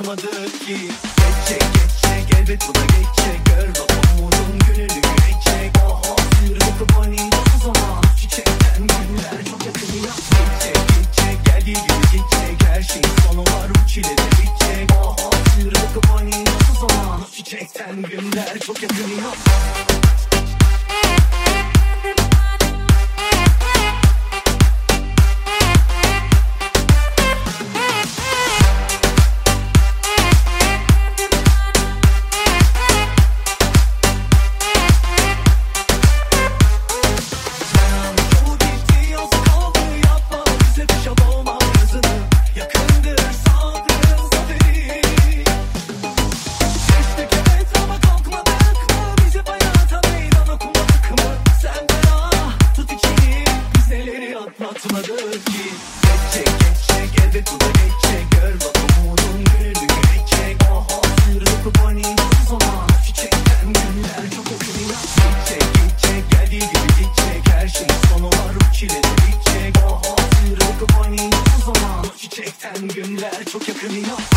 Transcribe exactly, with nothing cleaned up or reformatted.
atmadık ki. Geçecek geçecek elbet bu da geçecek. Gör bak umudun gününü görecek. Aha sıyrılıp ani nasıl zaman çiçekten günler çok yakın ya. Geçecek geçecek geldiği gibi geçecek. Her şeyin sonu var bu çile de bitecek. Aha sıyrılıp ani nasıl zaman çiçekten günler çok yakın ya. Atmadık ki. Geçecek geçecek elbet bu da geçecek. Gör bak umudun gününü görecek. Aha sıyrılıp ani nasıl zaman çiçekten günler çok yakın ya. Geçecek geçecek geldiği gibi geçecek. Her şeyin sonu var bu çile de bitecek. Aha sıyrılıp ani nasıl zaman çiçekten günler çok yakın ya.